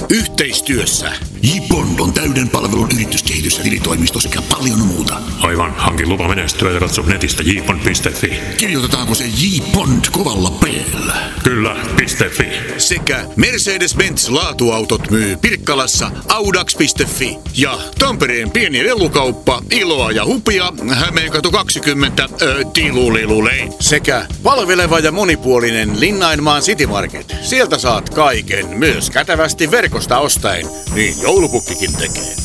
Yhteistyössä J-Bond on täyden palvelun yrityskehitys- ja tilitoimisto sekä paljon muuta. Aivan, hankin lupa menestyä ja katso netistä jbond.fi. Kirjoitetaanko se J-Bond kovalla P:llä? Kyllä, .fi. Sekä Mercedes-Benz laatuautot myy Pirkkalassa audax.fi. Ja Tampereen pieni lelukauppa Iloa ja Hupia Hämeenkatu 20 Tilulilulei. Sekä palveleva ja monipuolinen Linnainmaan City Market. Sieltä saat kaiken, myös kätevästi verkosta ostaen. Niin joulupukkikin tekee.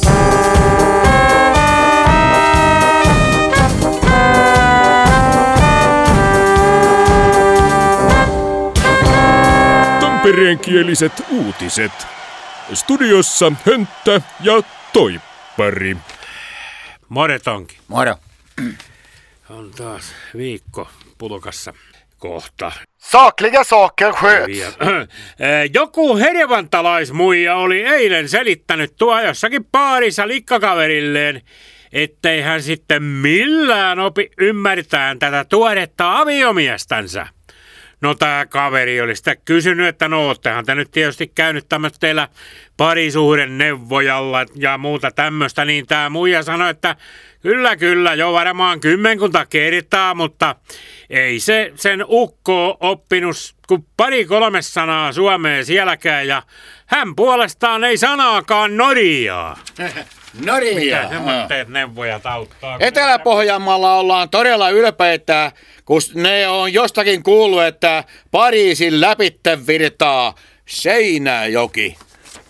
Tampereenkieliset uutiset. Studiossa Hönttä ja Toippari. Moro Tonki. Moro. On taas viikko pulkassa kohta. Sakliga saker sköts. Joku hervantalaismuija oli eilen selittänyt tuo jossakin baarissa likkakaverilleen, ettei hän sitten millään opi ymmärtämään tätä tuoretta aviomiestänsä. No tää kaveri oli sitä kysynyt, että no oottehan te nyt tietysti käynyt tämmöillä parisuhden neuvojalla ja muuta tämmöistä, niin tää muija sanoi, että kyllä, jo varmaan 10 kertaa, mutta ei se sen ukko oppinut kuin 2-3 sanaa suomea sielläkään ja hän puolestaan ei sanaakaan norjaa. Norja. Mitä semmoitteet neuvojat auttaa? Etelä-Pohjanmaalla ollaan todella ylpeitä, kun ne on jostakin kuullut, että Pariisin läpitte virtaa Seinäjoki.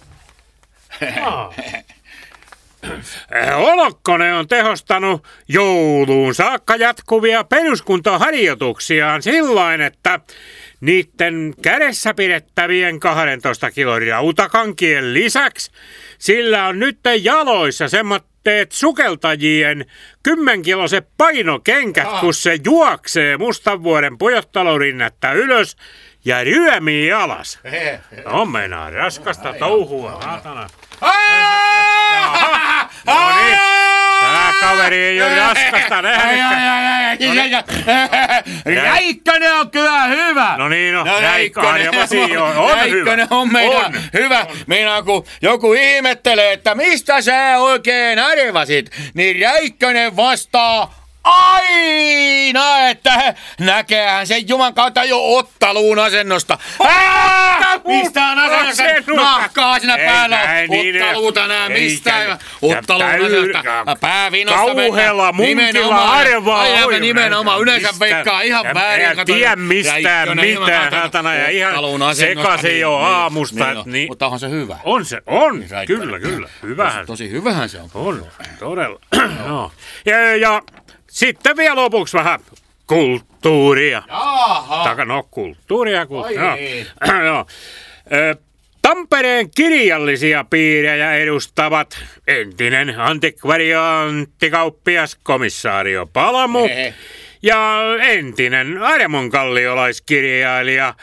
Olokkonen on tehostanut jouluun saakka jatkuvia peruskuntoharjoituksiaan sillain, että niiden kädessä pidettävien 12 kilon rautakankien lisäksi sillä on nyt jaloissa semmoitteet sukeltajien 10-kiloset painokenkät, kun se juoksee Mustanvuoren Pujottalourinnettä ylös ja ryömii alas. On meinaa raskasta touhua, saatana. No niin, tää kaveri ei ole raskasta nähnytkään. Räikkönen on kyllä hyvä. No niin, Räikkönen on Räikkönen on meidän hyvä. Meinaa kun joku ihmettelee, että mistä sä oikein arvasit, niin Räikkönen vastaa aina, että näkeehän sen Juman kautta jo ottaluun asennosta. Mistä on asennosta? Nahkaa siinä päällä. Ottaluuta nää mistään. Ottaluun asennosta. Päävinosta kauheella munkilla arvaa. Aivan nimenomaan. Yleensä veikkaa ihan väärin. Ei tiedä mistään mitään. Satana ja ihan sekaisin jo aamusta. Mutta onhan se hyvä. On se, on. Kyllä. Hyvähän. Tosi hyvähän se on. On, todella. Ja sitten vielä lopuksi vähän kulttuuria. Jaha. Kulttuuria. No. Tampereen kirjallisia piirejä edustavat entinen antikvariaattikauppias komissaario Palamu ja entinen armonkalliolaiskirjailija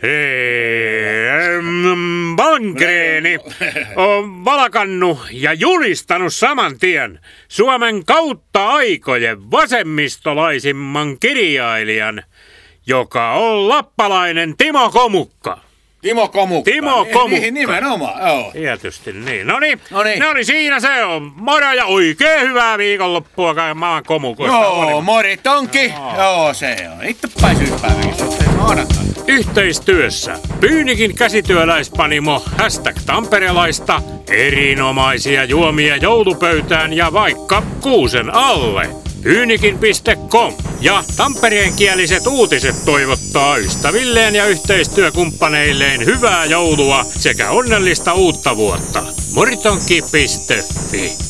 Valngreeni on valkannut ja julistanut saman tien Suomen kautta aikojen vasemmistolaisimman kirjailijan, joka on lappalainen Timo Komukka. Timo Komukka. Niin, nimenomaan, joo. Tietysti niin. Noniin. Ne oli siinä se on. Moro ja oikein hyvää viikonloppua maan Komukoista. Joo, mori Tonki. Joo, se on. Itsepäisyyspäiväkin sitten maanantaina. Yhteistyössä Pyynikin käsityöläispanimo #tamperelaista erinomaisia juomia joulupöytään ja vaikka kuusen alle. Pyynikin.com ja tampereenkieliset uutiset toivottaa ystävilleen ja yhteistyökumppaneilleen hyvää joulua sekä onnellista uutta vuotta. Moritonki.fi